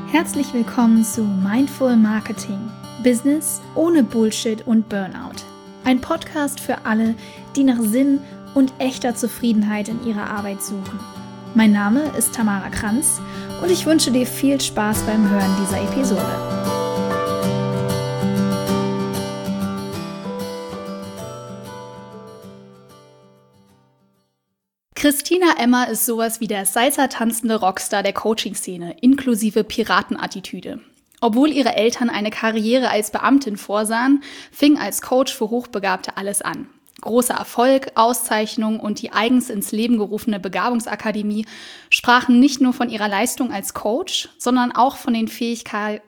Herzlich willkommen zu Mindful Marketing. Business ohne Bullshit und Burnout. Ein Podcast für alle, die nach Sinn und echter Zufriedenheit in ihrer Arbeit suchen. Mein Name ist Tamara Kranz und ich wünsche dir viel Spaß beim Hören dieser Episode. Christina Emmer ist sowas wie der salsa-tanzende Rockstar der Coaching-Szene, inklusive Piratenattitüde. Obwohl ihre Eltern eine Karriere als Beamtin vorsahen, fing als Coach für Hochbegabte alles an. Großer Erfolg, Auszeichnung und die eigens ins Leben gerufene Begabungsakademie sprachen nicht nur von ihrer Leistung als Coach, sondern auch von den Fähigkeiten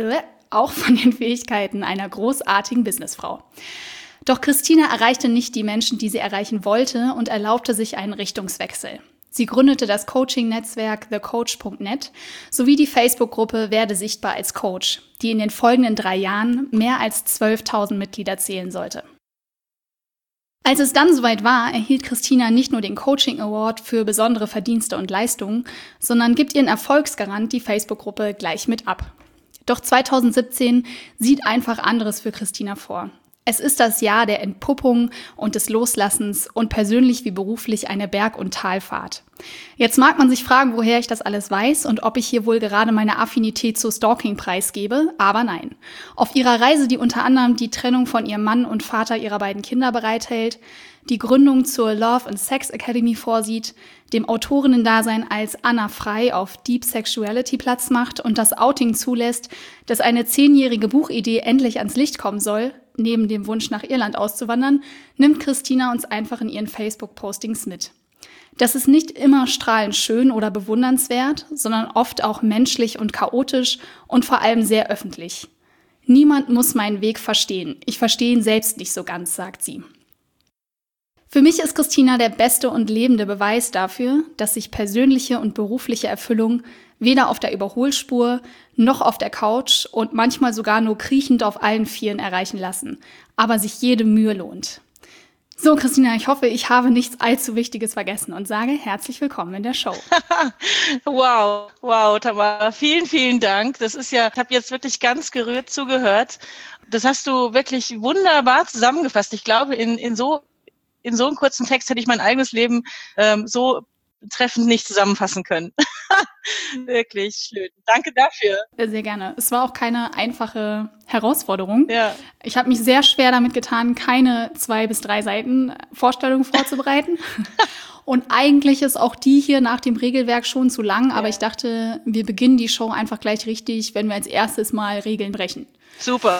einer großartigen Businessfrau. Doch Christina erreichte nicht die Menschen, die sie erreichen wollte und erlaubte sich einen Richtungswechsel. Sie gründete das Coaching-Netzwerk thecoach.net sowie die Facebook-Gruppe Werde sichtbar als Coach, die in den folgenden 3 Jahren mehr als 12.000 Mitglieder zählen sollte. Als es dann soweit war, erhielt Christina nicht nur den Coaching Award für besondere Verdienste und Leistungen, sondern gibt ihren Erfolgsgarant die Facebook-Gruppe gleich mit ab. Doch 2017 sieht einfach anderes für Christina vor. Es ist das Jahr der Entpuppung und des Loslassens und persönlich wie beruflich eine Berg- und Talfahrt. Jetzt mag man sich fragen, woher ich das alles weiß und ob ich hier wohl gerade meine Affinität zu Stalking preisgebe, aber nein. Auf ihrer Reise, die unter anderem die Trennung von ihrem Mann und Vater ihrer beiden Kinder bereithält, die Gründung zur Love and Sex Academy vorsieht, dem Autorinnendasein als Anna Frey auf Deep Sexuality Platz macht und das Outing zulässt, dass eine 10-jährige Buchidee endlich ans Licht kommen soll, neben dem Wunsch nach Irland auszuwandern, nimmt Christina uns einfach in ihren Facebook-Postings mit. Das ist nicht immer strahlend schön oder bewundernswert, sondern oft auch menschlich und chaotisch und vor allem sehr öffentlich. Niemand muss meinen Weg verstehen. Ich verstehe ihn selbst nicht so ganz, sagt sie. Für mich ist Christina der beste und lebende Beweis dafür, dass sich persönliche und berufliche Erfüllung weder auf der Überholspur noch auf der Couch und manchmal sogar nur kriechend auf allen Vieren erreichen lassen, aber sich jede Mühe lohnt. So, Christina, ich hoffe, ich habe nichts allzu Wichtiges vergessen und sage herzlich willkommen in der Show. Wow, Tamara, vielen Dank. Ich habe jetzt wirklich ganz gerührt zugehört. Das hast du wirklich wunderbar zusammengefasst. Ich glaube, in so einem kurzen Text hätte ich mein eigenes Leben so treffend nicht zusammenfassen können. Wirklich schön. Danke dafür. Sehr gerne. Es war auch keine einfache Herausforderung. Ja. Ich habe mich sehr schwer damit getan, keine 2 bis 3 Seiten Vorstellung vorzubereiten. Und eigentlich ist auch die hier nach dem Regelwerk schon zu lang, aber ich dachte, wir beginnen die Show einfach gleich richtig, wenn wir als erstes mal Regeln brechen. Super.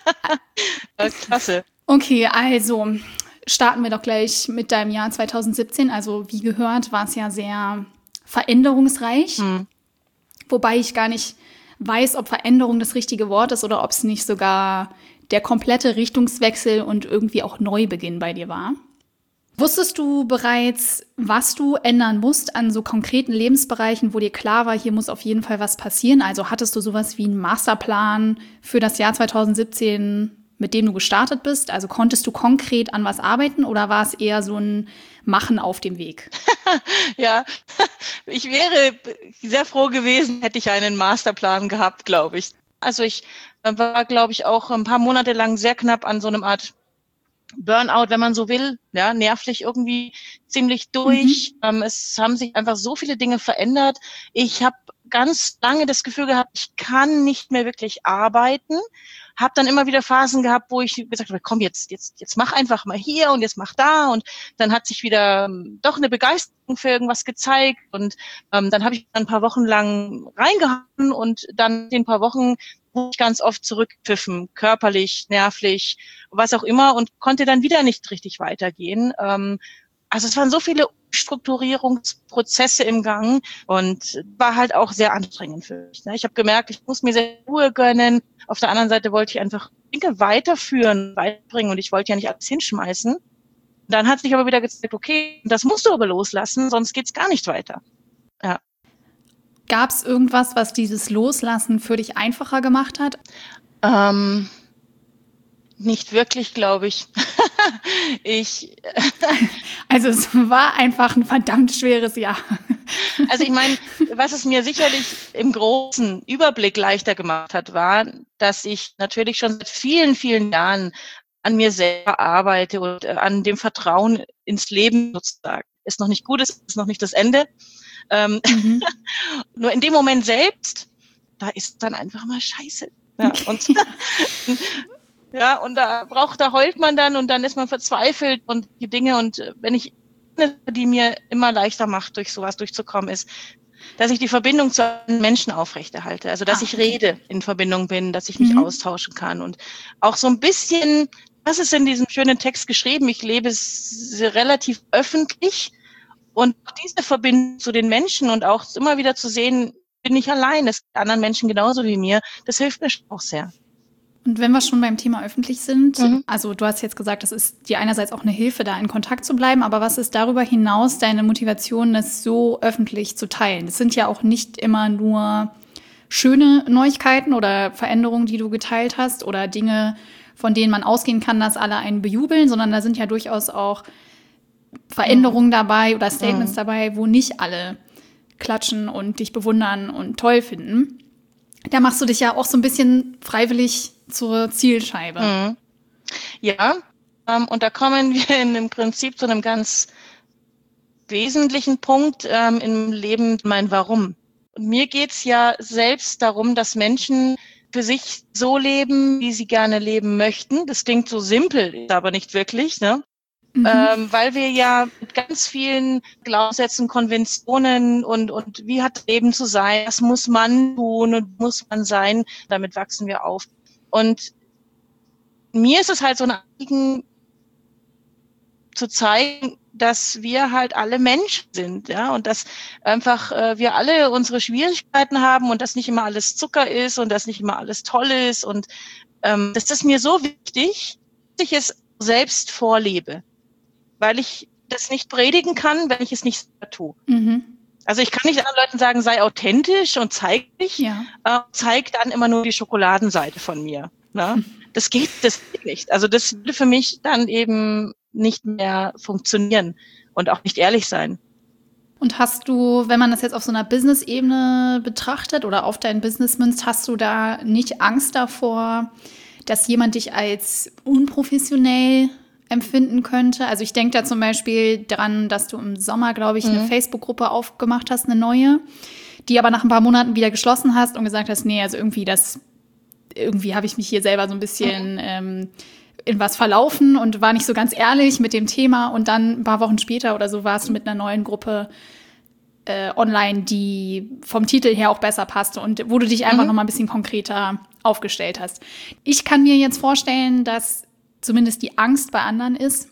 Klasse. Okay, also starten wir doch gleich mit deinem Jahr 2017. Also wie gehört, war es ja sehr veränderungsreich. Wobei ich gar nicht weiß, ob Veränderung das richtige Wort ist oder ob es nicht sogar der komplette Richtungswechsel und irgendwie auch Neubeginn bei dir war. Wusstest du bereits, was du ändern musst an so konkreten Lebensbereichen, wo dir klar war, hier muss auf jeden Fall was passieren? Also hattest du sowas wie einen Masterplan für das Jahr 2017, mit dem du gestartet bist? Also konntest du konkret an was arbeiten oder war es eher so ein Machen auf dem Weg? Ja, ich wäre sehr froh gewesen, hätte ich einen Masterplan gehabt, glaube ich. Also ich war, glaube ich, auch ein paar Monate lang sehr knapp an so einem Art Burnout, wenn man so will, ja, nervlich irgendwie ziemlich durch. Es haben sich einfach so viele Dinge verändert. Ich habe ganz lange das Gefühl gehabt, ich kann nicht mehr wirklich arbeiten. Habe dann immer wieder Phasen gehabt, wo ich gesagt habe, komm, jetzt mach einfach mal hier und jetzt mach da. Und dann hat sich wieder doch eine Begeisterung für irgendwas gezeigt. Und dann habe ich ein paar Wochen lang reingehauen und dann in ein paar Wochen wurde ich ganz oft zurückgepfiffen, körperlich, nervlich, was auch immer, und konnte dann wieder nicht richtig weitergehen. Also es waren so viele Strukturierungsprozesse im Gang und war halt auch sehr anstrengend für mich. Ich habe gemerkt, ich muss mir sehr Ruhe gönnen. Auf der anderen Seite wollte ich einfach Dinge weiterbringen und ich wollte ja nicht alles hinschmeißen. Dann hat sich aber wieder gezeigt, okay, das musst du aber loslassen, sonst geht's gar nicht weiter. Ja. Gab es irgendwas, was dieses Loslassen für dich einfacher gemacht hat? Nicht wirklich, glaube ich. Also es war einfach ein verdammt schweres Jahr. Also ich meine, was es mir sicherlich im großen Überblick leichter gemacht hat, war, dass ich natürlich schon seit vielen, vielen Jahren an mir selber arbeite und an dem Vertrauen ins Leben sozusagen. Ist noch nicht gut, ist noch nicht das Ende. Nur in dem Moment selbst, da ist dann einfach mal Scheiße. Ja, und ja, und da heult man dann und dann ist man verzweifelt und die Dinge. Und wenn ich, die mir immer leichter macht, durch sowas durchzukommen, ist, dass ich die Verbindung zu einem Menschen aufrechterhalte. Also, dass ich rede, in Verbindung bin, dass ich mich austauschen kann und auch so ein bisschen, das ist in diesem schönen Text geschrieben, ich lebe es relativ öffentlich und diese Verbindung zu den Menschen und auch immer wieder zu sehen, bin ich allein, es gibt anderen Menschen genauso wie mir, das hilft mir auch sehr. Und wenn wir schon beim Thema öffentlich sind, also du hast jetzt gesagt, das ist dir einerseits auch eine Hilfe, da in Kontakt zu bleiben, aber was ist darüber hinaus deine Motivation, das so öffentlich zu teilen? Das sind ja auch nicht immer nur schöne Neuigkeiten oder Veränderungen, die du geteilt hast oder Dinge, von denen man ausgehen kann, dass alle einen bejubeln, sondern da sind ja durchaus auch Veränderungen dabei oder Statements dabei, wo nicht alle klatschen und dich bewundern und toll finden. Da machst du dich ja auch so ein bisschen freiwillig zur Zielscheibe. Ja, und da kommen wir im Prinzip zu einem ganz wesentlichen Punkt im Leben, mein Warum. Und mir geht's ja selbst darum, dass Menschen für sich so leben, wie sie gerne leben möchten. Das klingt so simpel, ist aber nicht wirklich, ne? Weil wir ja mit ganz vielen Glaubenssätzen, Konventionen und wie hat Leben zu sein, was muss man tun und muss man sein, damit wachsen wir auf. Und mir ist es halt so ein Anliegen zu zeigen, dass wir halt alle Menschen sind, ja, und dass einfach wir alle unsere Schwierigkeiten haben und dass nicht immer alles Zucker ist und dass nicht immer alles toll ist und das ist mir so wichtig, dass ich es selbst vorlebe. Weil ich das nicht predigen kann, wenn ich es nicht selber tue. Also ich kann nicht anderen Leuten sagen, sei authentisch und zeig dich, zeig dann immer nur die Schokoladenseite von mir. Ne? Das geht nicht. Also das würde für mich dann eben nicht mehr funktionieren und auch nicht ehrlich sein. Und hast du, wenn man das jetzt auf so einer Business-Ebene betrachtet oder auf dein Business münzt, hast du da nicht Angst davor, dass jemand dich als unprofessionell empfinden könnte? Also ich denke da zum Beispiel dran, dass du im Sommer, glaube ich, eine Facebook-Gruppe aufgemacht hast, eine neue, die aber nach ein paar Monaten wieder geschlossen hast und gesagt hast, nee, also irgendwie habe ich mich hier selber so ein bisschen in was verlaufen und war nicht so ganz ehrlich mit dem Thema. Und dann ein paar Wochen später oder so warst du mit einer neuen Gruppe online, die vom Titel her auch besser passte und wo du dich einfach noch mal ein bisschen konkreter aufgestellt hast. Ich kann mir jetzt vorstellen, dass zumindest die Angst bei anderen ist,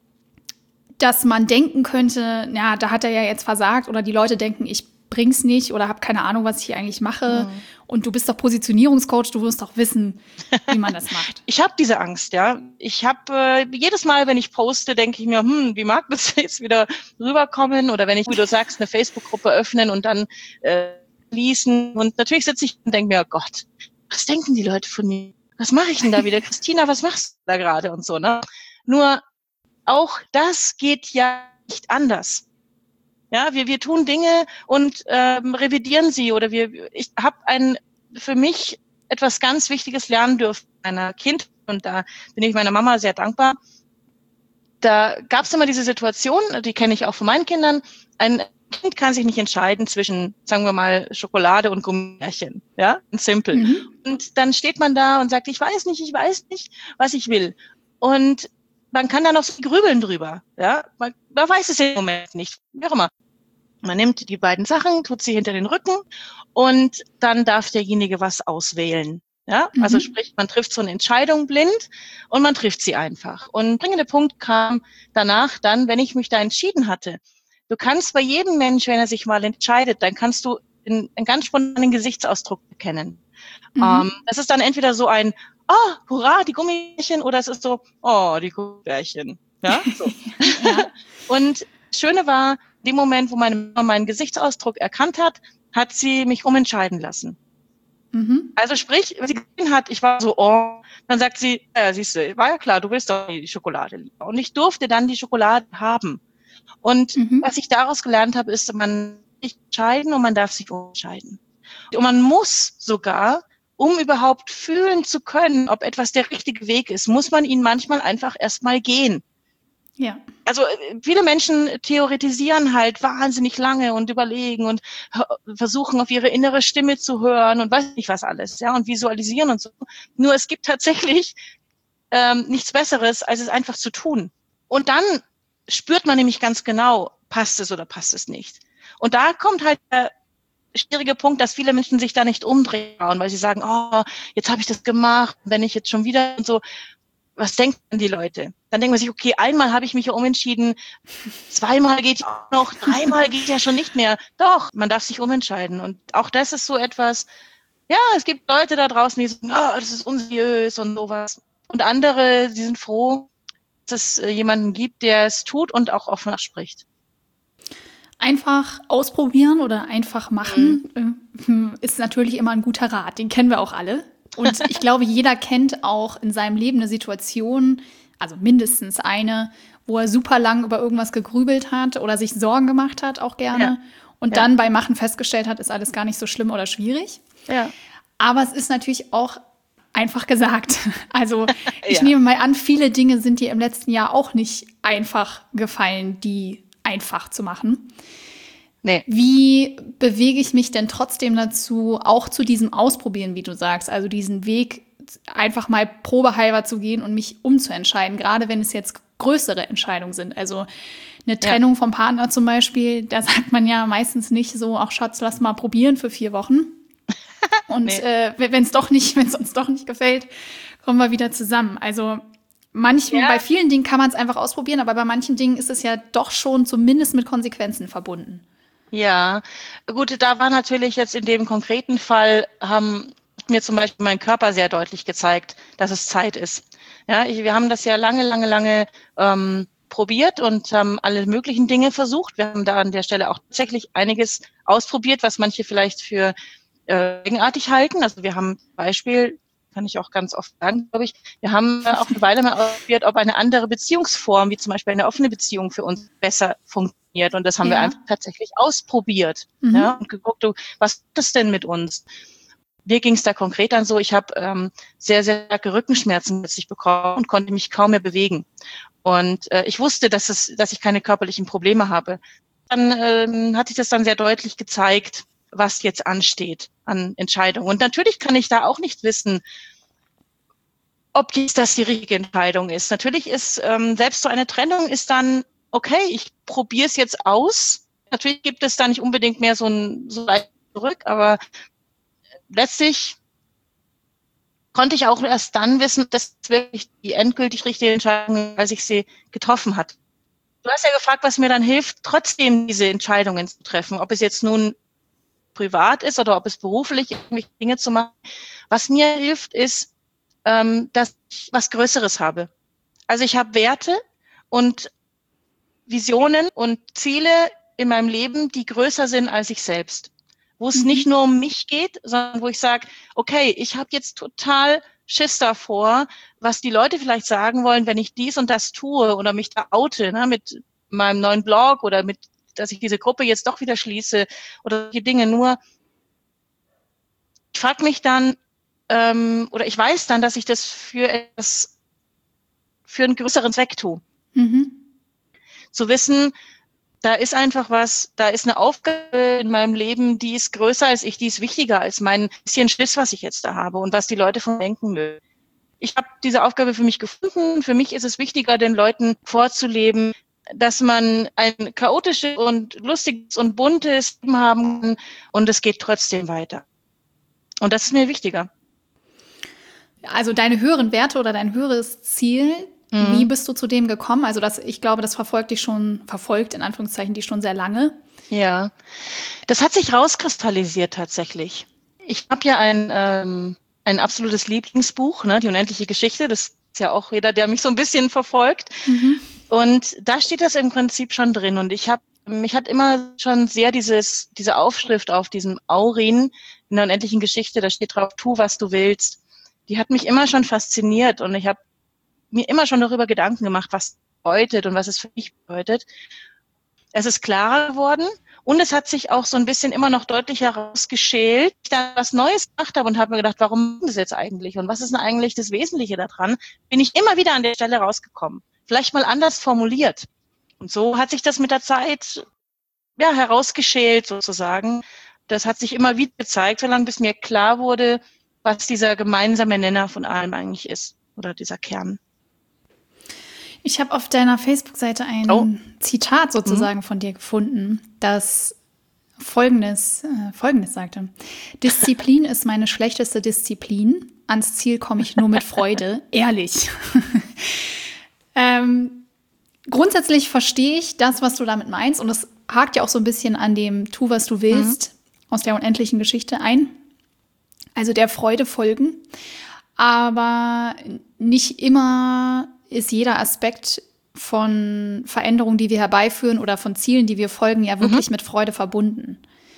dass man denken könnte, ja, da hat er ja jetzt versagt oder die Leute denken, ich bring's nicht oder habe keine Ahnung, was ich hier eigentlich mache. Und du bist doch Positionierungscoach, du wirst doch wissen, wie man das macht. Ich habe diese Angst, ja. Ich habe jedes Mal, wenn ich poste, denke ich mir, wie mag das jetzt wieder rüberkommen? Oder wenn ich, wie du sagst, eine Facebook-Gruppe öffnen und dann schließen. Und natürlich sitze ich und denke mir, oh Gott, was denken die Leute von mir? Was mache ich denn da wieder? Christina, was machst du da gerade und so, ne? Nur auch das geht ja nicht anders. Ja, wir tun Dinge und revidieren sie oder ich habe für mich etwas ganz Wichtiges lernen dürfen meiner Kindheit und da bin ich meiner Mama sehr dankbar. Da gab es immer diese Situation, die kenne ich auch von meinen Kindern. Ein Kind kann sich nicht entscheiden zwischen, sagen wir mal, Schokolade und Gummibärchen, ja, simpel. Und dann steht man da und sagt, ich weiß nicht, was ich will. Und man kann da noch so grübeln drüber, ja. Man weiß es im Moment nicht, wie auch immer. Man nimmt die beiden Sachen, tut sie hinter den Rücken und dann darf derjenige was auswählen. Ja, also sprich, man trifft so eine Entscheidung blind und man trifft sie einfach. Und springende Punkt kam danach dann, wenn ich mich da entschieden hatte. Du kannst bei jedem Mensch, wenn er sich mal entscheidet, dann kannst du einen ganz spontanen Gesichtsausdruck erkennen. Das ist dann entweder so ein, oh, hurra, die Gummibärchen, oder es ist so, oh, die Gummibärchen. Ja, so. Und das Schöne war, in dem Moment, wo meine Mama meinen Gesichtsausdruck erkannt hat, hat sie mich umentscheiden lassen. Also sprich, wenn sie gesehen hat, ich war so, oh, dann sagt sie, ja, siehst du, war ja klar, du willst doch die Schokolade lieber. Und ich durfte dann die Schokolade haben. Und was ich daraus gelernt habe, ist, man sich entscheiden und man darf sich umentscheiden. Und man muss sogar, um überhaupt fühlen zu können, ob etwas der richtige Weg ist, muss man ihn manchmal einfach erstmal gehen. Ja. Also viele Menschen theoretisieren halt wahnsinnig lange und überlegen und versuchen auf ihre innere Stimme zu hören und weiß nicht was alles, ja, und visualisieren und so. Nur es gibt tatsächlich nichts Besseres, als es einfach zu tun. Und dann spürt man nämlich ganz genau, passt es oder passt es nicht. Und da kommt halt der schwierige Punkt, dass viele Menschen sich da nicht umdrehen, weil sie sagen, oh, jetzt habe ich das gemacht, wenn ich jetzt schon wieder und so, was denken die Leute? Dann denkt man sich, okay, einmal habe ich mich ja umentschieden, zweimal geht ja noch, dreimal geht ja schon nicht mehr. Doch, man darf sich umentscheiden. Und auch das ist so etwas, ja, es gibt Leute da draußen, die sagen, oh, das ist unseriös und sowas. Und andere, die sind froh, dass es jemanden gibt, der es tut und auch offen spricht. Einfach ausprobieren oder einfach machen ist natürlich immer ein guter Rat. Den kennen wir auch alle. Und ich glaube, jeder kennt auch in seinem Leben eine Situation, also mindestens eine, wo er super lang über irgendwas gegrübelt hat oder sich Sorgen gemacht hat, auch gerne. Und dann beim Machen festgestellt hat, ist alles gar nicht so schlimm oder schwierig. Ja. Aber es ist natürlich auch einfach gesagt. Also ich nehme mal an, viele Dinge sind dir im letzten Jahr auch nicht einfach gefallen, die einfach zu machen. Nee. Wie bewege ich mich denn trotzdem dazu, auch zu diesem Ausprobieren, wie du sagst, also diesen Weg einfach mal probehalber zu gehen und mich umzuentscheiden, gerade wenn es jetzt größere Entscheidungen sind. Also eine Trennung vom Partner zum Beispiel, da sagt man ja meistens nicht so, ach Schatz, lass mal probieren für 4 Wochen. Und wenn es uns doch nicht gefällt, kommen wir wieder zusammen. Also bei vielen Dingen kann man es einfach ausprobieren, aber bei manchen Dingen ist es ja doch schon zumindest mit Konsequenzen verbunden. Ja, gut, da war natürlich jetzt in dem konkreten Fall, haben mir zum Beispiel mein Körper sehr deutlich gezeigt, dass es Zeit ist. Ja, wir haben das ja lange probiert und haben alle möglichen Dinge versucht. Wir haben da an der Stelle auch tatsächlich einiges ausprobiert, was manche vielleicht für eigenartig halten. Also wir haben Beispiel, kann ich auch ganz oft sagen, glaube ich, wir haben auch eine Weile mal ausprobiert, ob eine andere Beziehungsform, wie zum Beispiel eine offene Beziehung für uns besser funktioniert. Und das haben wir einfach tatsächlich ausprobiert. Ja, und geguckt, was ist das denn mit uns? Mir ging es da konkret an so, ich habe sehr, sehr starke Rückenschmerzen plötzlich bekommen und konnte mich kaum mehr bewegen. Und ich wusste, dass ich keine körperlichen Probleme habe. Dann hat sich das dann sehr deutlich gezeigt, was jetzt ansteht an Entscheidungen. Und natürlich kann ich da auch nicht wissen, ob jetzt das die richtige Entscheidung ist. Natürlich ist selbst so eine Trennung ist dann, okay, ich probiere es jetzt aus. Natürlich gibt es da nicht unbedingt mehr so leicht zurück, aber letztlich konnte ich auch erst dann wissen, dass es wirklich die endgültig richtige Entscheidung ist, als ich sie getroffen hat. Du hast ja gefragt, was mir dann hilft, trotzdem diese Entscheidungen zu treffen, ob es jetzt nun privat ist oder ob es beruflich irgendwelche Dinge zu machen. Was mir hilft, ist, dass ich was Größeres habe. Also ich habe Werte und Visionen und Ziele in meinem Leben, die größer sind als ich selbst. Wo es nicht nur um mich geht, sondern wo ich sage, okay, ich habe jetzt total Schiss davor, was die Leute vielleicht sagen wollen, wenn ich dies und das tue oder mich da oute, ne, mit meinem neuen Blog oder dass ich diese Gruppe jetzt doch wieder schließe oder solche Dinge. Nur ich frage mich dann, oder ich weiß dann, dass ich das für einen größeren Zweck tue. Zu wissen, da ist einfach da ist eine Aufgabe in meinem Leben, die ist größer als ich, die ist wichtiger als mein bisschen Schiss, was ich jetzt da habe und was die Leute von denken mögen. Ich habe diese Aufgabe für mich gefunden. Für mich ist es wichtiger, den Leuten vorzuleben, dass man ein chaotisches und lustiges und buntes Leben haben kann und es geht trotzdem weiter. Und das ist mir wichtiger. Also deine höheren Werte oder dein höheres Ziel, wie bist du zu dem gekommen? Also ich glaube, das verfolgt in Anführungszeichen, dich schon sehr lange. Ja, das hat sich rauskristallisiert tatsächlich. Ich habe ja ein absolutes Lieblingsbuch, ne, die unendliche Geschichte. Das ist ja auch jeder, der mich so ein bisschen verfolgt. Und da steht das im Prinzip schon drin. Und mich hat immer schon sehr diese Aufschrift auf diesem Aurin in der unendlichen Geschichte, da steht drauf, tu, was du willst. Die hat mich immer schon fasziniert und ich habe mir immer schon darüber Gedanken gemacht, was es bedeutet und was es für mich bedeutet. Es ist klarer geworden Und es hat sich auch so ein bisschen immer noch deutlicher herausgeschält, dass ich da was Neues gemacht habe und habe mir gedacht, warum das jetzt eigentlich? Und was ist denn eigentlich das Wesentliche daran? Bin ich immer wieder an der Stelle rausgekommen. Vielleicht mal anders formuliert. Und so hat sich das mit der Zeit herausgeschält sozusagen. Das hat sich immer wieder gezeigt, solange bis mir klar wurde, was dieser gemeinsame Nenner von allem eigentlich ist. Oder dieser Kern. Ich habe auf deiner Facebook-Seite ein Zitat sozusagen von dir gefunden, das Folgendes sagte. Disziplin ist meine schlechteste Disziplin. Ans Ziel komme ich nur mit Freude. Ehrlich. Grundsätzlich verstehe ich das, was du damit meinst. Und das hakt ja auch so ein bisschen an dem Tu, was du willst, aus der unendlichen Geschichte ein. Also der Freude folgen. Aber nicht immer ist jeder Aspekt von Veränderungen, die wir herbeiführen oder von Zielen, die wir folgen, ja wirklich mit Freude verbunden.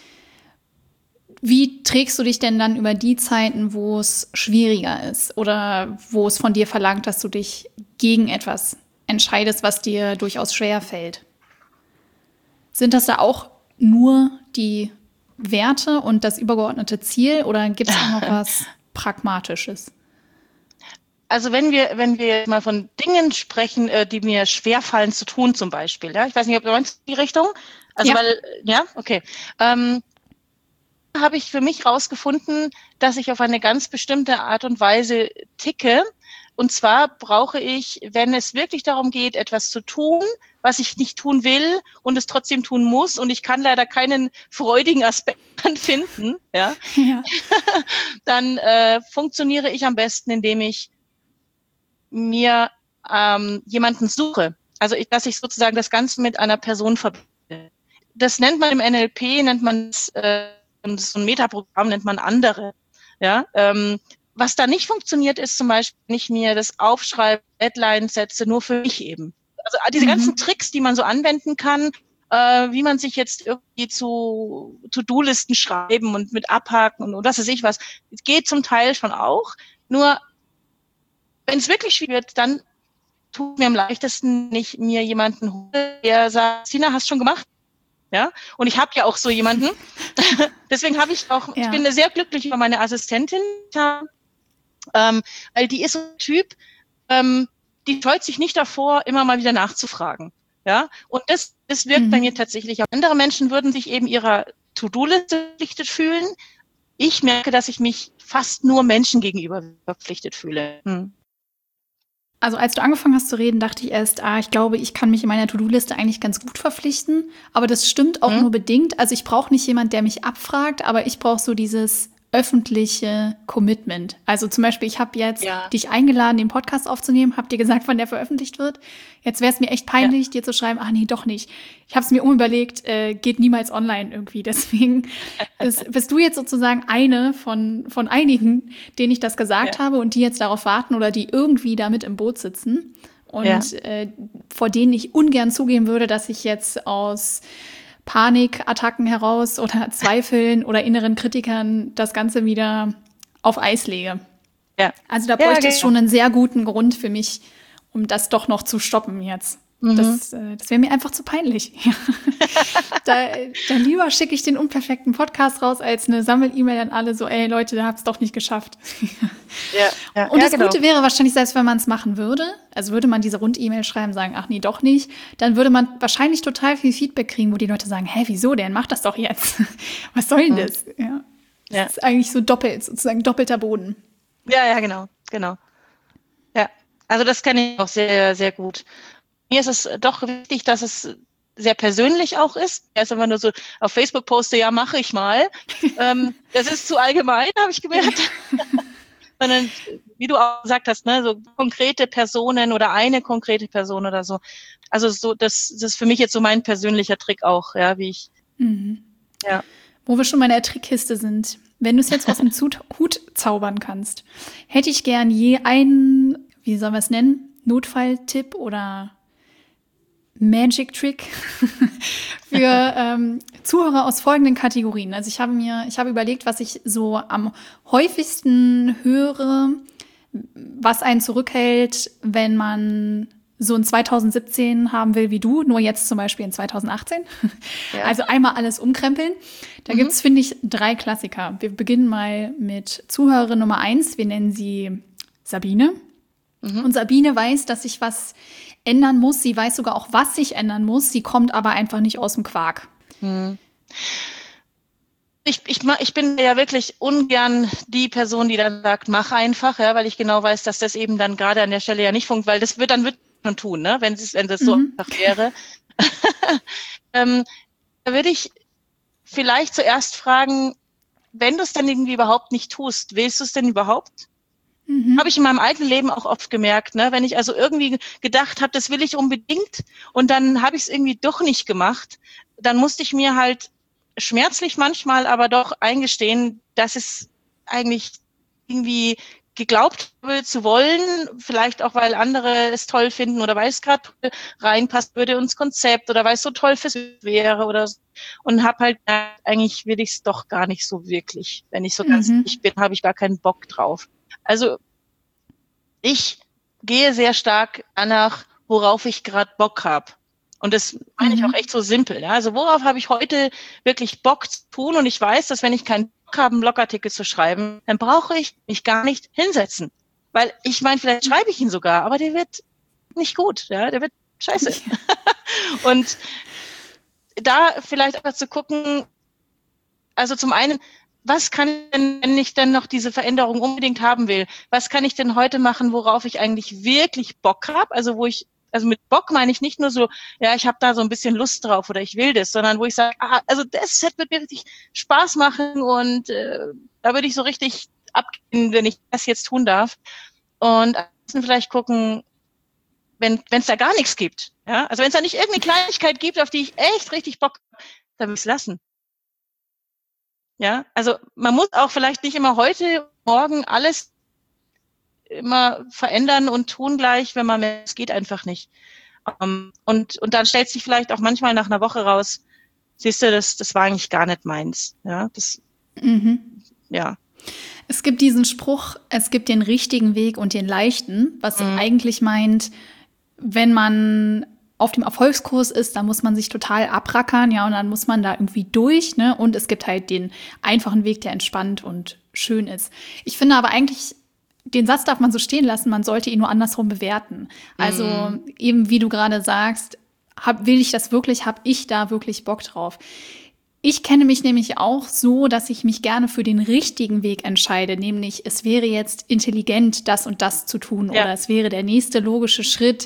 Wie trägst du dich denn dann über die Zeiten, wo es schwieriger ist oder wo es von dir verlangt, dass du dich gegen etwas entscheidest, was dir durchaus schwer fällt? Sind das da auch nur die Werte und das übergeordnete Ziel oder gibt es auch noch was Pragmatisches? Also wenn wir mal von Dingen sprechen, die mir schwerfallen zu tun zum Beispiel, ja, ich weiß nicht, ob du meinst die Richtung, also okay, habe ich für mich rausgefunden, dass ich auf eine ganz bestimmte Art und Weise ticke. Und zwar brauche ich, wenn es wirklich darum geht, etwas zu tun, was ich nicht tun will und es trotzdem tun muss, und ich kann leider keinen freudigen Aspekt finden, dann funktioniere ich am besten, indem ich mir jemanden suche. Also dass ich sozusagen das Ganze mit einer Person verbinde. Das nennt man im NLP, nennt man so ein Metaprogramm, nennt man andere. Ja, was da nicht funktioniert, ist zum Beispiel, wenn ich mir das aufschreibe, Deadlines setze, nur für mich eben. Also diese ganzen Tricks, die man so anwenden kann, wie man sich jetzt irgendwie zu To-Do-Listen schreiben und mit abhaken und was weiß ich was, geht zum Teil schon auch. Nur wenn es wirklich schwierig wird, dann tut mir am leichtesten, nicht mir jemanden hole, der sagt, Sina, hast schon gemacht? Ja, und ich habe ja auch so jemanden. Deswegen habe ich auch, ich bin sehr glücklich über meine Assistentin, weil die ist so ein Typ, die scheut sich nicht davor, immer mal wieder nachzufragen. Ja, und das wirkt bei mir tatsächlich. Andere Menschen würden sich eben ihrer To-Do-Liste verpflichtet fühlen. Ich merke, dass ich mich fast nur Menschen gegenüber verpflichtet fühle. Also als du angefangen hast zu reden, dachte ich erst, ich glaube, ich kann mich in meiner To-Do-Liste eigentlich ganz gut verpflichten. Aber das stimmt auch nur bedingt. Also ich brauche nicht jemand, der mich abfragt, aber ich brauche so dieses öffentliche Commitment. Also zum Beispiel, ich habe jetzt dich eingeladen, den Podcast aufzunehmen, habe dir gesagt, wann der veröffentlicht wird. Jetzt wäre es mir echt peinlich, dir zu schreiben, nee, doch nicht. Ich habe es mir umüberlegt, geht niemals online irgendwie. Deswegen bist du jetzt sozusagen eine von einigen, denen ich das gesagt habe und die jetzt darauf warten oder die irgendwie damit im Boot sitzen. Und vor denen ich ungern zugeben würde, dass ich jetzt aus Panikattacken heraus oder Zweifeln oder inneren Kritikern das Ganze wieder auf Eis lege. Ja. Also da bräuchte es schon einen sehr guten Grund für mich, um das doch noch zu stoppen jetzt. Das wäre mir einfach zu peinlich. Da lieber schicke ich den unperfekten Podcast raus, als eine Sammel-E-Mail an alle so, ey Leute, da habt es doch nicht geschafft. Und das Gute wäre wahrscheinlich, selbst wenn man es machen würde, also würde man diese Rund-E-Mail schreiben, sagen, ach nee, doch nicht, dann würde man wahrscheinlich total viel Feedback kriegen, wo die Leute sagen, hä, wieso denn? Mach das doch jetzt. Was soll denn das? Das ist eigentlich so sozusagen doppelter Boden. Ja, genau. Ja, also das kenne ich auch sehr, sehr gut. Mir ist es doch wichtig, dass es sehr persönlich auch ist. Erst wenn man nur so auf Facebook poste, ja, mache ich mal. Das ist zu allgemein, habe ich gemerkt. Sondern, wie du auch gesagt hast, ne, so konkrete Personen oder eine konkrete Person oder so. Also so, das ist für mich jetzt so mein persönlicher Trick auch, ja, wie ich. Wo wir schon mal in der Trickkiste sind. Wenn du es jetzt aus dem Hut zaubern kannst, hätte ich gern je einen, wie sollen wir es nennen, Notfalltipp oder Magic Trick für Zuhörer aus folgenden Kategorien. Also ich habe überlegt, was ich so am häufigsten höre, was einen zurückhält, wenn man so in 2017 haben will wie du, nur jetzt zum Beispiel in 2018. Ja. Also einmal alles umkrempeln. Da gibt's, finde ich, 3 Klassiker. Wir beginnen mal mit Zuhörerin Nummer 1. Wir nennen sie Sabine. Und Sabine weiß, dass sich was ändern muss. Sie weiß sogar auch, was sich ändern muss. Sie kommt aber einfach nicht aus dem Quark. Ich bin ja wirklich ungern die Person, die dann sagt, mach einfach, ja, weil ich genau weiß, dass das eben dann gerade an der Stelle ja nicht funktioniert, weil das wird man tun, ne, wenn das so einfach wäre. Da würde ich vielleicht zuerst fragen, wenn du es dann irgendwie überhaupt nicht tust, willst du es denn überhaupt? Habe ich in meinem eigenen Leben auch oft gemerkt, ne? Wenn ich also irgendwie gedacht habe, das will ich unbedingt und dann habe ich es irgendwie doch nicht gemacht, dann musste ich mir halt schmerzlich manchmal aber doch eingestehen, dass es eigentlich irgendwie geglaubt habe zu wollen, vielleicht auch, weil andere es toll finden oder weil es gerade reinpasst würde ins Konzept oder weil es so toll fürs wäre oder so. Und habe halt gedacht, eigentlich will ich es doch gar nicht so wirklich. Wenn ich so ganz ehrlich bin, habe ich gar keinen Bock drauf. Also ich gehe sehr stark danach, worauf ich gerade Bock habe. Und das meine ich auch echt so simpel. Ja? Also worauf habe ich heute wirklich Bock zu tun? Und ich weiß, dass wenn ich keinen Bock habe, einen Blogartikel zu schreiben, dann brauche ich mich gar nicht hinsetzen. Weil ich meine, vielleicht schreibe ich ihn sogar, aber der wird nicht gut. Ja? Der wird scheiße. Und da vielleicht auch zu gucken, also zum einen, was kann ich denn, wenn ich denn noch diese Veränderung unbedingt haben will, was kann ich denn heute machen, worauf ich eigentlich wirklich Bock habe? Also also mit Bock meine ich nicht nur so, ja, ich habe da so ein bisschen Lust drauf oder ich will das, sondern wo ich sage, also das wird mir richtig Spaß machen und da würde ich so richtig abgehen, wenn ich das jetzt tun darf. Und ansonsten vielleicht gucken, wenn es da gar nichts gibt. Ja? Also wenn es da nicht irgendeine Kleinigkeit gibt, auf die ich echt richtig Bock habe, dann will ich es lassen. Ja, also man muss auch vielleicht nicht immer heute, morgen alles immer verändern und tun gleich, wenn man merkt, es geht einfach nicht. Und dann stellt sich vielleicht auch manchmal nach einer Woche raus, siehst du, das war eigentlich gar nicht meins. Ja, ja. Es gibt diesen Spruch, es gibt den richtigen Weg und den leichten, was eigentlich meint, wenn man auf dem Erfolgskurs ist, dann muss man sich total abrackern, ja, und dann muss man da irgendwie durch, ne? Und es gibt halt den einfachen Weg, der entspannt und schön ist. Ich finde aber eigentlich, den Satz darf man so stehen lassen, man sollte ihn nur andersrum bewerten. Also eben, wie du gerade sagst, will ich das wirklich, habe ich da wirklich Bock drauf? Ich kenne mich nämlich auch so, dass ich mich gerne für den richtigen Weg entscheide, nämlich es wäre jetzt intelligent, das und das zu tun oder es wäre der nächste logische Schritt,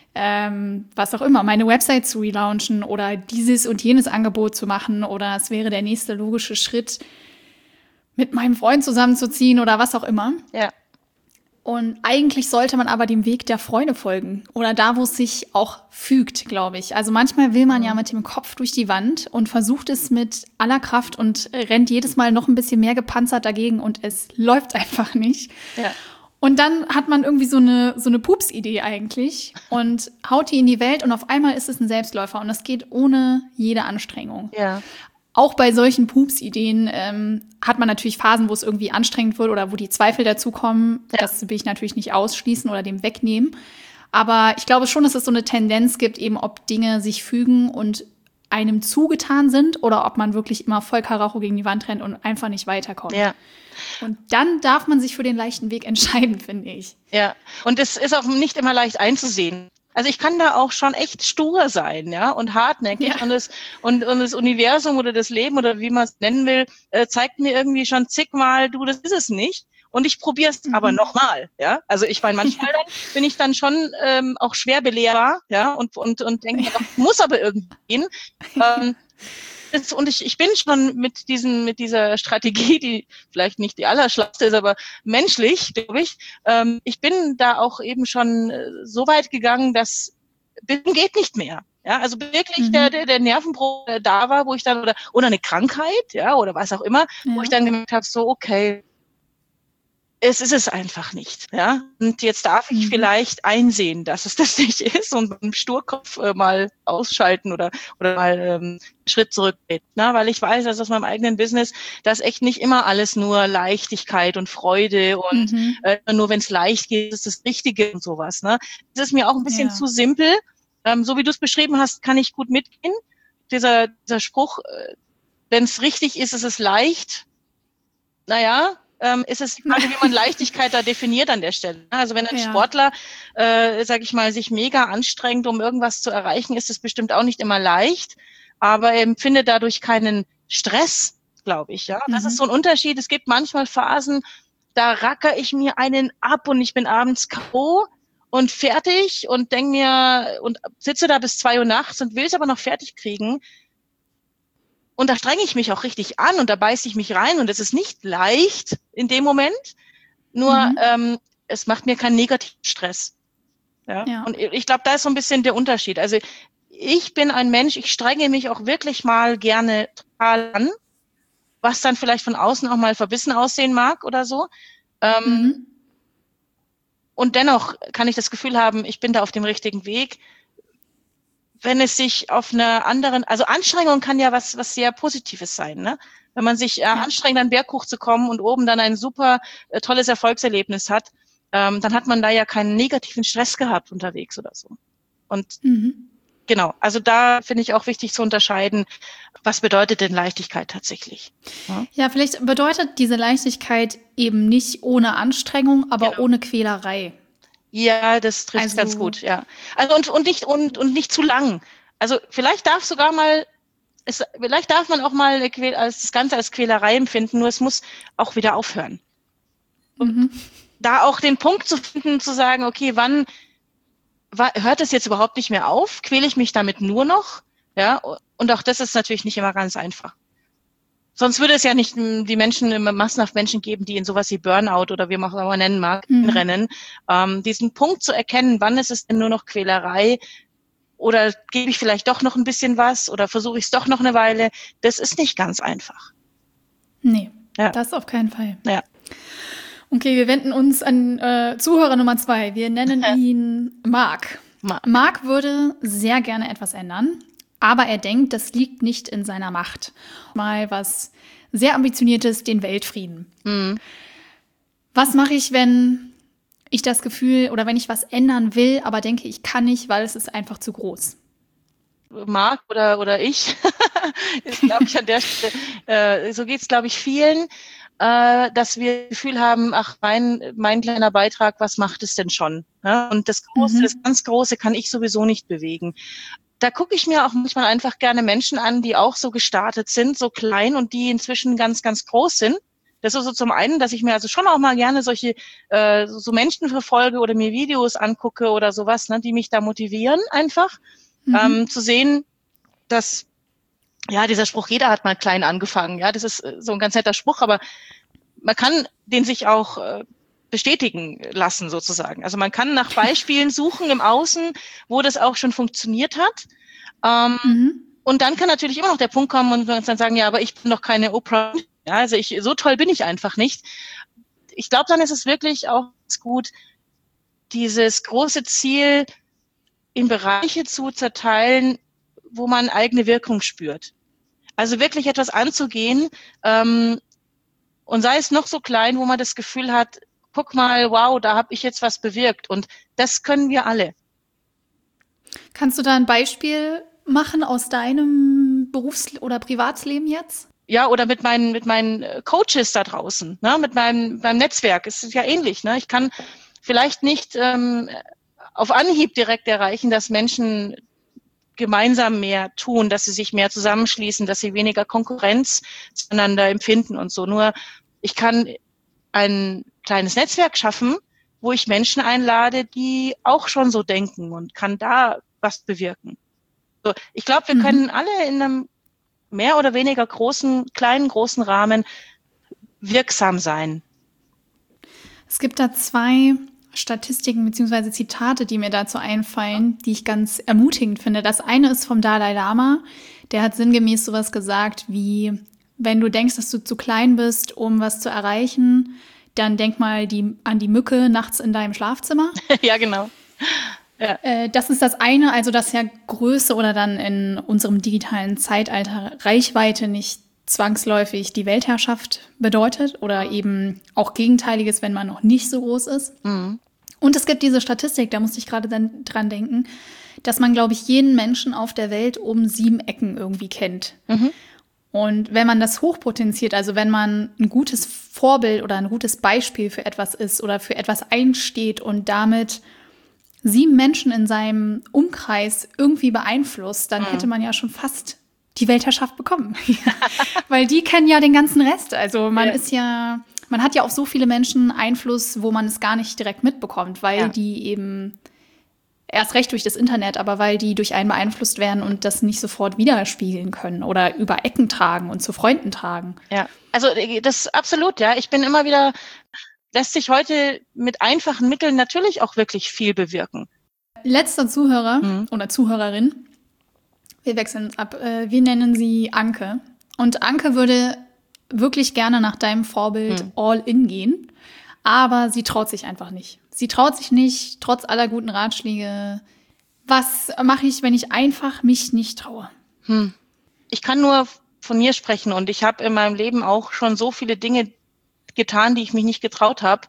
was auch immer, meine Website zu relaunchen oder dieses und jenes Angebot zu machen oder es wäre der nächste logische Schritt, mit meinem Freund zusammenzuziehen oder was auch immer. Ja. Und eigentlich sollte man aber dem Weg der Freude folgen oder da, wo es sich auch fügt, glaube ich. Also manchmal will man ja mit dem Kopf durch die Wand und versucht es mit aller Kraft und rennt jedes Mal noch ein bisschen mehr gepanzert dagegen und es läuft einfach nicht. Ja. Und dann hat man irgendwie so eine Pups-Idee eigentlich und haut die in die Welt und auf einmal ist es ein Selbstläufer und das geht ohne jede Anstrengung. Ja. Auch bei solchen Pups-Ideen hat man natürlich Phasen, wo es irgendwie anstrengend wird oder wo die Zweifel dazukommen. Ja. Das will ich natürlich nicht ausschließen oder dem wegnehmen. Aber ich glaube schon, dass es so eine Tendenz gibt, eben ob Dinge sich fügen und einem zugetan sind oder ob man wirklich immer voll Karacho gegen die Wand rennt und einfach nicht weiterkommt. Ja. Und dann darf man sich für den leichten Weg entscheiden, finde ich. Ja, und es ist auch nicht immer leicht einzusehen. Also ich kann da auch schon echt stur sein, ja, und hartnäckig. Ja. Und das Universum oder das Leben oder wie man es nennen will, zeigt mir irgendwie schon zigmal, du, das ist es nicht. Und ich probiere es aber nochmal, ja. Also ich meine, manchmal bin ich dann schon auch schwer belehrbar, ja, und denke mir, muss aber irgendwie gehen. Und ich bin schon mit dieser Strategie, die vielleicht nicht die allerschlauste ist, aber menschlich, glaube ich, ich bin da auch eben schon so weit gegangen, dass geht nicht mehr. Ja, also wirklich der Nervenbruch da war, wo ich dann oder eine Krankheit, ja, oder was auch immer, wo ich dann gemerkt habe, so okay, es ist es einfach nicht, ja. Und jetzt darf ich vielleicht einsehen, dass es das nicht ist und mit dem Sturkopf mal ausschalten oder mal einen Schritt zurücktreten, ne? Weil ich weiß, dass aus meinem eigenen Business, das echt nicht immer alles nur Leichtigkeit und Freude und nur wenn es leicht geht, ist das Richtige und sowas, ne? Das ist mir auch ein bisschen zu simpel. So wie du es beschrieben hast, kann ich gut mitgehen. Dieser Spruch, wenn es richtig ist, ist es leicht. Naja, ist es die Frage, wie man Leichtigkeit da definiert an der Stelle. Also wenn ein Sportler, sage ich mal, sich mega anstrengt, um irgendwas zu erreichen, ist es bestimmt auch nicht immer leicht, aber er empfindet dadurch keinen Stress, glaube ich. Ja, das ist so ein Unterschied. Es gibt manchmal Phasen, da racker ich mir einen ab und ich bin abends K.O. und fertig und denke mir und sitze da bis 2 Uhr nachts und will es aber noch fertig kriegen. Und da strenge ich mich auch richtig an und da beiße ich mich rein und es ist nicht leicht in dem Moment, nur es macht mir keinen negativen Stress. Ja? Und ich glaube, da ist so ein bisschen der Unterschied. Also ich bin ein Mensch, ich strenge mich auch wirklich mal gerne total an, was dann vielleicht von außen auch mal verbissen aussehen mag oder so. Und dennoch kann ich das Gefühl haben, ich bin da auf dem richtigen Weg. Wenn es sich auf einer anderen, also Anstrengung kann ja was sehr Positives sein, ne? Wenn man sich anstrengt, einen Berg hochzukommen und oben dann ein super tolles Erfolgserlebnis hat, dann hat man da ja keinen negativen Stress gehabt unterwegs oder so. Und genau, also da finde ich auch wichtig zu unterscheiden, was bedeutet denn Leichtigkeit tatsächlich? Ja, vielleicht bedeutet diese Leichtigkeit eben nicht ohne Anstrengung, aber ohne Quälerei. Ja, das trifft ganz gut, ja. Also und nicht zu lang. Also vielleicht darf man auch mal das Ganze als Quälerei empfinden, nur es muss auch wieder aufhören. Und da auch den Punkt zu finden, zu sagen, okay, wann hört es jetzt überhaupt nicht mehr auf? Quäle ich mich damit nur noch? Ja, und auch das ist natürlich nicht immer ganz einfach. Sonst würde es ja nicht die Menschen, immer massenhaft Menschen geben, die in sowas wie Burnout oder wie man auch immer nennen mag, rennen. Diesen Punkt zu erkennen, wann ist es denn nur noch Quälerei oder gebe ich vielleicht doch noch ein bisschen was oder versuche ich es doch noch eine Weile, das ist nicht ganz einfach. Nee, das auf keinen Fall. Ja. Okay, wir wenden uns an Zuhörer Nummer 2. Wir nennen ihn Marc. Marc würde sehr gerne etwas ändern. Aber er denkt, das liegt nicht in seiner Macht. Mal was sehr Ambitioniertes, den Weltfrieden. Was mache ich, wenn ich das Gefühl oder wenn ich was ändern will, aber denke, ich kann nicht, weil es ist einfach zu groß? Marc oder ich, glaube ich an der Stelle, so geht es, glaube ich, vielen, dass wir das Gefühl haben, ach, mein kleiner Beitrag, was macht es denn schon? Ja? Und das ganz Große kann ich sowieso nicht bewegen. Da gucke ich mir auch manchmal einfach gerne Menschen an, die auch so gestartet sind, so klein und die inzwischen ganz, ganz groß sind. Das ist so zum einen, dass ich mir also schon auch mal gerne solche so Menschen verfolge oder mir Videos angucke oder sowas, ne, die mich da motivieren einfach, zu sehen, dass dieser Spruch, jeder hat mal klein angefangen. Ja, das ist so ein ganz netter Spruch, aber man kann den sich auch bestätigen lassen sozusagen. Also man kann nach Beispielen suchen im Außen, wo das auch schon funktioniert hat. Und dann kann natürlich immer noch der Punkt kommen und dann sagen, ja, aber ich bin doch keine Oprah. Ja, also so toll bin ich einfach nicht. Ich glaube, dann ist es wirklich auch gut, dieses große Ziel in Bereiche zu zerteilen, wo man eigene Wirkung spürt. Also wirklich etwas anzugehen, und sei es noch so klein, wo man das Gefühl hat, guck mal, wow, da habe ich jetzt was bewirkt. Und das können wir alle. Kannst du da ein Beispiel machen aus deinem Berufs- oder Privatsleben jetzt? Ja, oder mit meinen Coaches da draußen, ne? Mit meinem Netzwerk. Es ist ja ähnlich. Ne? Ich kann vielleicht nicht auf Anhieb direkt erreichen, dass Menschen gemeinsam mehr tun, dass sie sich mehr zusammenschließen, dass sie weniger Konkurrenz zueinander empfinden und so. Nur ich kann ein kleines Netzwerk schaffen, wo ich Menschen einlade, die auch schon so denken und kann da was bewirken. So, ich glaube, wir können alle in einem mehr oder weniger kleinen, großen Rahmen wirksam sein. Es gibt da 2 Statistiken bzw. Zitate, die mir dazu einfallen, die ich ganz ermutigend finde. Das eine ist vom Dalai Lama. Der hat sinngemäß sowas gesagt wie, wenn du denkst, dass du zu klein bist, um was zu erreichen, dann denk mal an die Mücke nachts in deinem Schlafzimmer. Ja, genau. Ja. Das ist das eine, also dass ja Größe oder dann in unserem digitalen Zeitalter Reichweite nicht zwangsläufig die Weltherrschaft bedeutet oder eben auch Gegenteiliges, wenn man noch nicht so groß ist. Mhm. Und es gibt diese Statistik, da musste ich gerade dann dran denken, dass man, glaube ich, jeden Menschen auf der Welt um 7 Ecken irgendwie kennt. Mhm. Und wenn man das hochpotenziert, also wenn man ein gutes Vorbild oder ein gutes Beispiel für etwas ist oder für etwas einsteht und damit 7 Menschen in seinem Umkreis irgendwie beeinflusst, dann hätte man ja schon fast die Weltherrschaft bekommen. Weil die kennen ja den ganzen Rest. Also man hat ja auf so viele Menschen Einfluss, wo man es gar nicht direkt mitbekommt, weil die eben erst recht durch das Internet, aber weil die durch einen beeinflusst werden und das nicht sofort widerspiegeln können oder über Ecken tragen und zu Freunden tragen. Ja, also das absolut, ja. Ich bin immer wieder, lässt sich heute mit einfachen Mitteln natürlich auch wirklich viel bewirken. Letzter Zuhörer oder Zuhörerin, wir wechseln ab, wir nennen sie Anke. Und Anke würde wirklich gerne nach deinem Vorbild all in gehen, aber sie traut sich einfach nicht. Sie traut sich nicht, trotz aller guten Ratschläge. Was mache ich, wenn ich einfach mich nicht traue? Ich kann nur von mir sprechen und ich habe in meinem Leben auch schon so viele Dinge getan, die ich mich nicht getraut habe,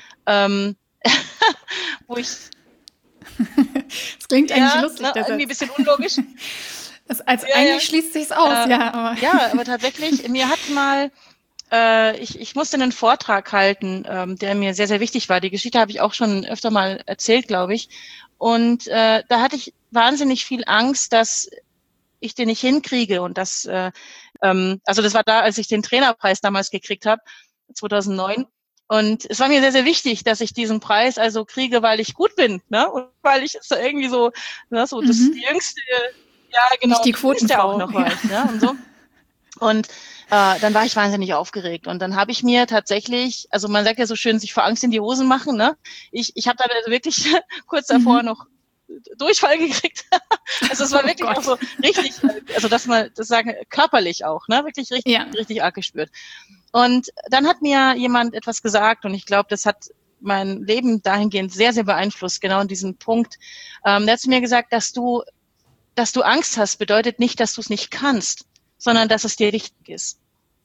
wo ich... Das klingt eigentlich lustig. Irgendwie ein bisschen unlogisch. Eigentlich schließt sich's aus, aber. Ja, aber tatsächlich, mir hat mal, ich musste einen Vortrag halten, der mir sehr, sehr wichtig war. Die Geschichte habe ich auch schon öfter mal erzählt, glaube ich. Und da hatte ich wahnsinnig viel Angst, dass ich den nicht hinkriege. Und das war da, als ich den Trainerpreis damals gekriegt habe, 2009. Und es war mir sehr, sehr wichtig, dass ich diesen Preis also kriege, weil ich gut bin, ne? Und weil ich es irgendwie so, ne, so das jüngste, ja genau, nicht die Quotenfrau auch noch weiß, ne? Und so. Und dann war ich wahnsinnig aufgeregt. Und dann habe ich mir tatsächlich, also man sagt ja so schön, sich vor Angst in die Hosen machen, ne? Ich habe dann also wirklich kurz davor noch Durchfall gekriegt. Also es war wirklich auch so richtig, also dass man das sagen, körperlich auch, ne? Wirklich richtig arg gespürt. Und dann hat mir jemand etwas gesagt und ich glaube, das hat mein Leben dahingehend sehr, sehr beeinflusst, genau in diesem Punkt. Der hat zu mir gesagt, dass du Angst hast, bedeutet nicht, dass du es nicht kannst, sondern dass es dir wichtig ist.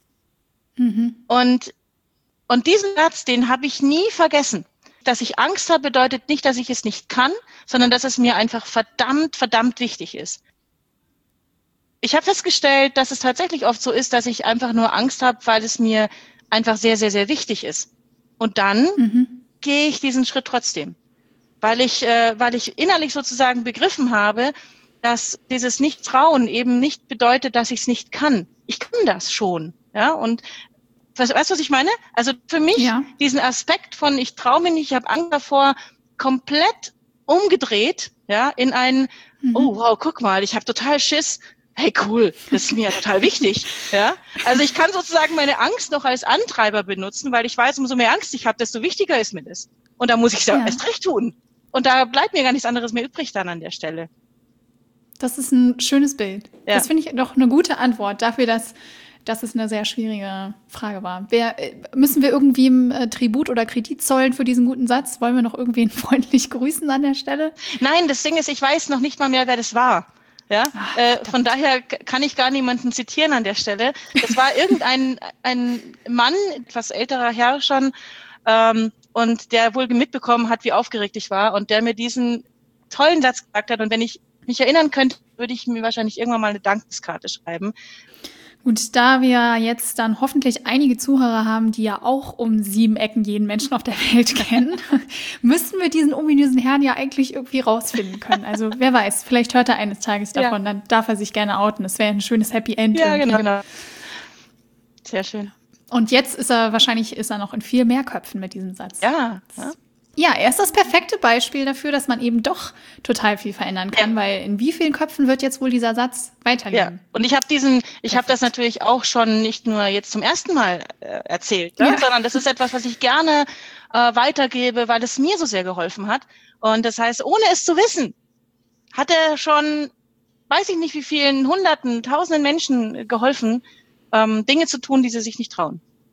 Und diesen Satz, den habe ich nie vergessen. Dass ich Angst habe, bedeutet nicht, dass ich es nicht kann, sondern dass es mir einfach verdammt, verdammt wichtig ist. Ich habe festgestellt, dass es tatsächlich oft so ist, dass ich einfach nur Angst habe, weil es mir einfach sehr, sehr, sehr wichtig ist. Und dann gehe ich diesen Schritt trotzdem, weil ich innerlich sozusagen begriffen habe, dass dieses Nicht-Trauen eben nicht bedeutet, dass ich es nicht kann. Ich kann das schon, ja. Und weißt du, was ich meine? Also für mich diesen Aspekt von ich traue mich nicht, ich habe Angst davor, komplett umgedreht, ja, in einen oh wow, guck mal, ich habe total Schiss. Hey, cool, das ist mir ja total wichtig, ja. Also ich kann sozusagen meine Angst noch als Antreiber benutzen, weil ich weiß, umso mehr Angst ich habe, desto wichtiger ist mir das. Und da muss ich es erst recht tun. Und da bleibt mir gar nichts anderes mehr übrig dann an der Stelle. Das ist ein schönes Bild. Ja. Das finde ich doch eine gute Antwort dafür, dass es eine sehr schwierige Frage war. Müssen wir irgendwie Tribut oder Kredit zollen für diesen guten Satz? Wollen wir noch irgendwen freundlich grüßen an der Stelle? Nein, das Ding ist, ich weiß noch nicht mal mehr, wer das war. Ja, von daher kann ich gar niemanden zitieren an der Stelle. Das war irgendein ein Mann, etwas älterer Herr schon, und der wohl mitbekommen hat, wie aufgeregt ich war und der mir diesen tollen Satz gesagt hat. Und wenn ich mich erinnern könnte, würde ich mir wahrscheinlich irgendwann mal eine Dankeskarte schreiben. Gut, da wir jetzt dann hoffentlich einige Zuhörer haben, die ja auch um 7 Ecken jeden Menschen auf der Welt kennen, müssten wir diesen ominösen Herrn ja eigentlich irgendwie rausfinden können. Also wer weiß, vielleicht hört er eines Tages davon, dann darf er sich gerne outen. Das wäre ein schönes Happy End. Ja, genau. Sehr schön. Und jetzt ist er noch in viel mehr Köpfen mit diesem Satz. Ja. Ja, er ist das perfekte Beispiel dafür, dass man eben doch total viel verändern kann, weil in wie vielen Köpfen wird jetzt wohl dieser Satz weiterleben? Ja, und ich habe das natürlich auch schon nicht nur jetzt zum ersten Mal erzählt, sondern das ist etwas, was ich gerne weitergebe, weil es mir so sehr geholfen hat. Und das heißt, ohne es zu wissen, hat er schon, weiß ich nicht wie vielen Hunderten, Tausenden Menschen geholfen, Dinge zu tun, die sie sich nicht trauen.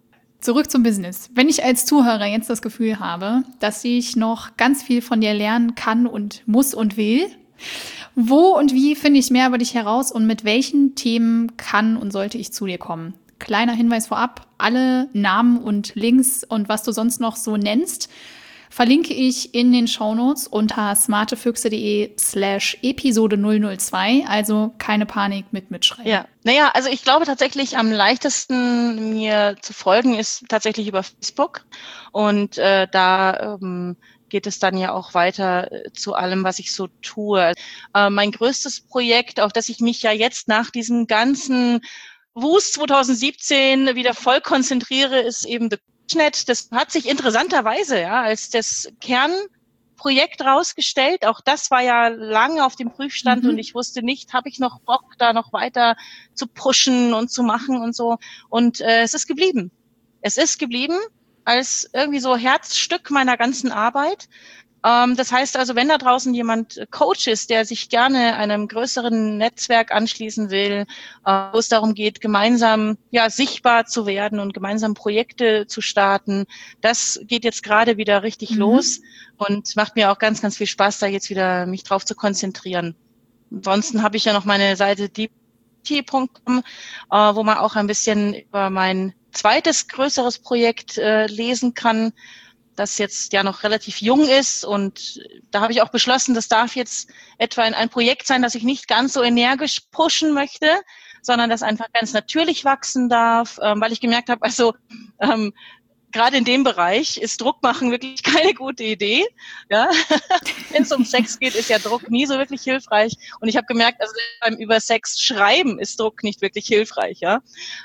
zurück zum Business. Wenn ich als Zuhörer jetzt das Gefühl habe, dass ich noch ganz viel von dir lernen kann und muss und will, wo und wie finde ich mehr über dich heraus und mit welchen Themen kann und sollte ich zu dir kommen? Kleiner Hinweis vorab, alle Namen und Links und was du sonst noch so nennst, verlinke ich in den Shownotes unter smartefüchse.de/Episode 002. Also keine Panik mit Mitschreiben. Ja, naja, also ich glaube tatsächlich am leichtesten mir zu folgen ist tatsächlich über Facebook. Und da geht es dann ja auch weiter zu allem, was ich so tue. Mein größtes Projekt, auf das ich mich ja jetzt nach diesem ganzen Wust 2017 wieder voll konzentriere, ist eben The Coachnet. Das hat sich interessanterweise ja als das Kernprojekt rausgestellt. Auch das war ja lange auf dem Prüfstand und ich wusste nicht, habe ich noch Bock, da noch weiter zu pushen und zu machen und so. Und es ist geblieben. Es ist geblieben als irgendwie so Herzstück meiner ganzen Arbeit. Das heißt also, wenn da draußen jemand Coach ist, der sich gerne einem größeren Netzwerk anschließen will, wo es darum geht, gemeinsam ja sichtbar zu werden und gemeinsam Projekte zu starten, das geht jetzt gerade wieder richtig los und macht mir auch ganz, ganz viel Spaß, da jetzt wieder mich drauf zu konzentrieren. Ansonsten habe ich ja noch meine Seite deepT.com, wo man auch ein bisschen über mein zweites größeres Projekt lesen kann, das jetzt ja noch relativ jung ist. Und da habe ich auch beschlossen, das darf jetzt etwa ein Projekt sein, das ich nicht ganz so energisch pushen möchte, sondern das einfach ganz natürlich wachsen darf, weil ich gemerkt habe, also gerade in dem Bereich ist Druck machen wirklich keine gute Idee. Ja? Wenn es um Sex geht, ist ja Druck nie so wirklich hilfreich. Und ich habe gemerkt, also beim über Sex schreiben ist Druck nicht wirklich hilfreich. Ja.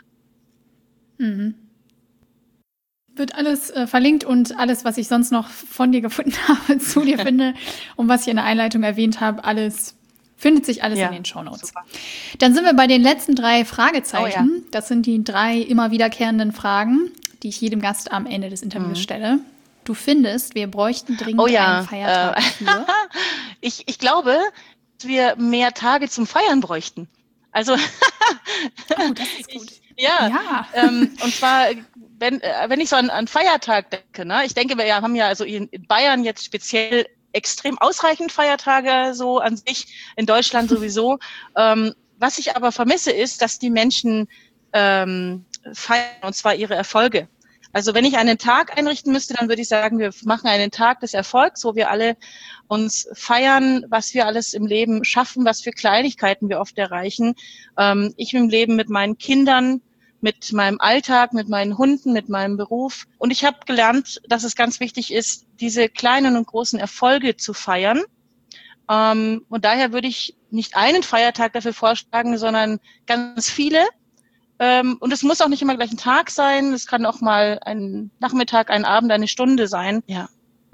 Wird alles verlinkt und alles, was ich sonst noch von dir gefunden habe, zu dir finde und was ich in der Einleitung erwähnt habe, findet sich alles in den Shownotes. Super. Dann sind wir bei den letzten 3 Fragezeichen. Oh, ja. Das sind die 3 immer wiederkehrenden Fragen, die ich jedem Gast am Ende des Interviews stelle. Du findest, wir bräuchten dringend einen Feiertag dafür. Ich glaube, dass wir mehr Tage zum Feiern bräuchten. Also das ist gut. Ja. Und zwar, wenn ich so an Feiertag denke, ne? Ich denke, wir haben ja also in Bayern jetzt speziell extrem ausreichend Feiertage so an sich, in Deutschland sowieso. Was ich aber vermisse, ist, dass die Menschen feiern, und zwar ihre Erfolge. Also wenn ich einen Tag einrichten müsste, dann würde ich sagen, wir machen einen Tag des Erfolgs, wo wir alle uns feiern, was wir alles im Leben schaffen, was für Kleinigkeiten wir oft erreichen. Ich im Leben mit meinen Kindern, mit meinem Alltag, mit meinen Hunden, mit meinem Beruf. Und ich habe gelernt, dass es ganz wichtig ist, diese kleinen und großen Erfolge zu feiern. Und daher würde ich nicht einen Feiertag dafür vorschlagen, sondern ganz viele. Und es muss auch nicht immer gleich ein Tag sein. Es kann auch mal ein Nachmittag, ein Abend, eine Stunde sein. Ja.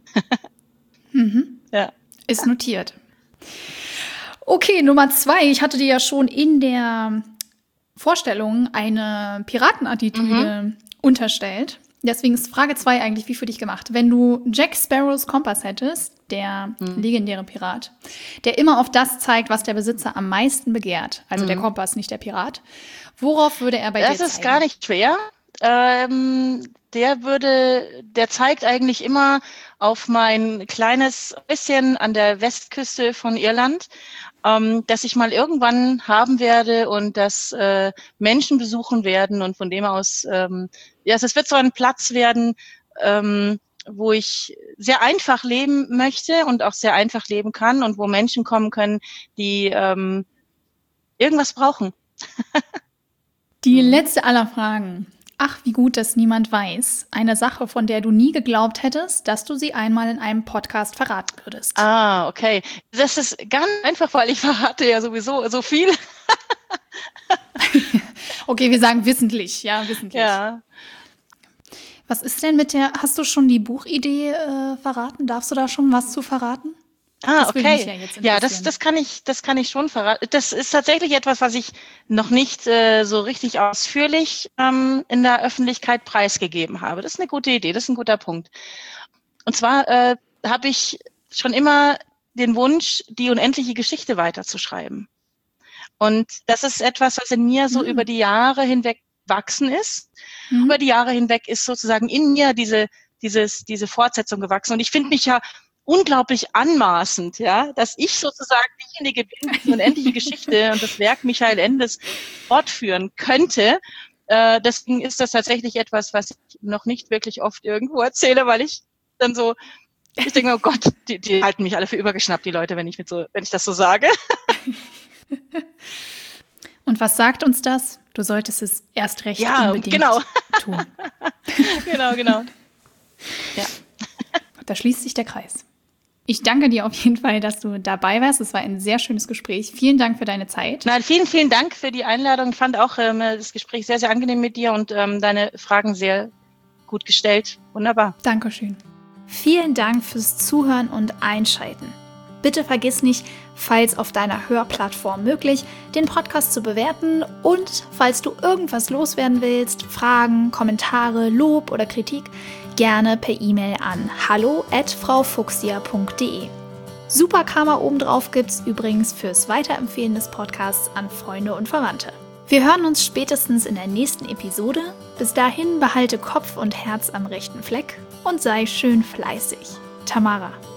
Ja. Ist notiert. Okay, Nummer 2. Ich hatte dir ja schon in der Vorstellung eine Piratenattitüde unterstellt. Deswegen ist Frage 2 eigentlich wie für dich gemacht. Wenn du Jack Sparrows Kompass hättest, der legendäre Pirat, der immer auf das zeigt, was der Besitzer am meisten begehrt, also der Kompass, nicht der Pirat, worauf würde er bei dir zeigen? Das ist gar nicht schwer. Der zeigt eigentlich immer auf mein kleines Häuschen an der Westküste von Irland, das ich mal irgendwann haben werde und das Menschen besuchen werden und von dem aus, es wird so ein Platz werden, wo ich sehr einfach leben möchte und auch sehr einfach leben kann und wo Menschen kommen können, die irgendwas brauchen. Die letzte aller Fragen. Ach, wie gut, dass niemand weiß. Eine Sache, von der du nie geglaubt hättest, dass du sie einmal in einem Podcast verraten würdest. Ah, okay. Das ist ganz einfach, weil ich verrate ja sowieso so viel. Okay, wir sagen wissentlich. Ja, wissentlich. Ja. Was ist denn hast du schon die Buchidee verraten? Darfst du da schon was zu verraten? Ah, okay. Ja, das kann ich schon verraten. Das ist tatsächlich etwas, was ich noch nicht so richtig ausführlich in der Öffentlichkeit preisgegeben habe. Das ist eine gute Idee, das ist ein guter Punkt. Und zwar habe ich schon immer den Wunsch, die unendliche Geschichte weiterzuschreiben. Und das ist etwas, was in mir so über die Jahre hinweg gewachsen ist. Über die Jahre hinweg ist sozusagen in mir diese Fortsetzung gewachsen. Und ich finde mich ja unglaublich anmaßend, ja, dass ich sozusagen diejenige bin, die die unendliche Geschichte und das Werk Michael Endes fortführen könnte. Deswegen ist das tatsächlich etwas, was ich noch nicht wirklich oft irgendwo erzähle, weil ich dann so, ich denke, oh Gott, die halten mich alle für übergeschnappt, die Leute, wenn ich das so sage. Und was sagt uns das? Du solltest es erst recht unbedingt tun. Genau. Ja. Da schließt sich der Kreis. Ich danke dir auf jeden Fall, dass du dabei warst. Es war ein sehr schönes Gespräch. Vielen Dank für deine Zeit. Nein, vielen Dank für die Einladung. Ich fand auch das Gespräch sehr, sehr angenehm mit dir und deine Fragen sehr gut gestellt. Wunderbar. Dankeschön. Vielen Dank fürs Zuhören und Einschalten. Bitte vergiss nicht, falls auf deiner Hörplattform möglich, den Podcast zu bewerten und falls du irgendwas loswerden willst, Fragen, Kommentare, Lob oder Kritik, gerne per E-Mail an hallo@fraufuchsia.de. Super Karma obendrauf gibt's übrigens fürs Weiterempfehlen des Podcasts an Freunde und Verwandte. Wir hören uns spätestens in der nächsten Episode. Bis dahin behalte Kopf und Herz am rechten Fleck und sei schön fleißig. Tamara.